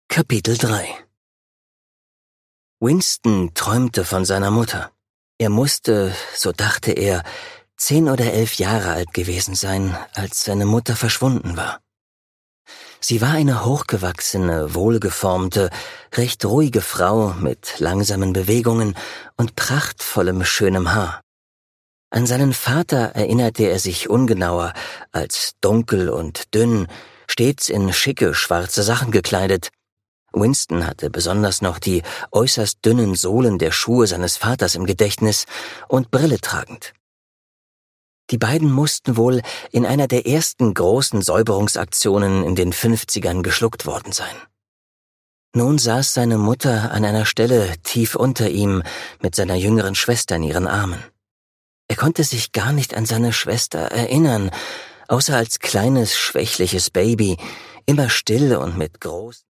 Kapitel 3 Winston träumte von seiner Mutter. Er musste, so dachte er, 10 oder 11 Jahre alt gewesen sein, als seine Mutter verschwunden war. Sie war eine hochgewachsene, wohlgeformte, recht ruhige Frau mit langsamen Bewegungen und prachtvollem, schönem Haar. An seinen Vater erinnerte er sich ungenauer, als dunkel und dünn, stets in schicke, schwarze Sachen gekleidet. Winston hatte besonders noch die äußerst dünnen Sohlen der Schuhe seines Vaters im Gedächtnis und Brille tragend. Die beiden mussten wohl in einer der ersten großen Säuberungsaktionen in den 50ern geschluckt worden sein. Nun saß seine Mutter an einer Stelle tief unter ihm mit seiner jüngeren Schwester in ihren Armen. Er konnte sich gar nicht an seine Schwester erinnern, außer als kleines, schwächliches Baby, immer still und mit großen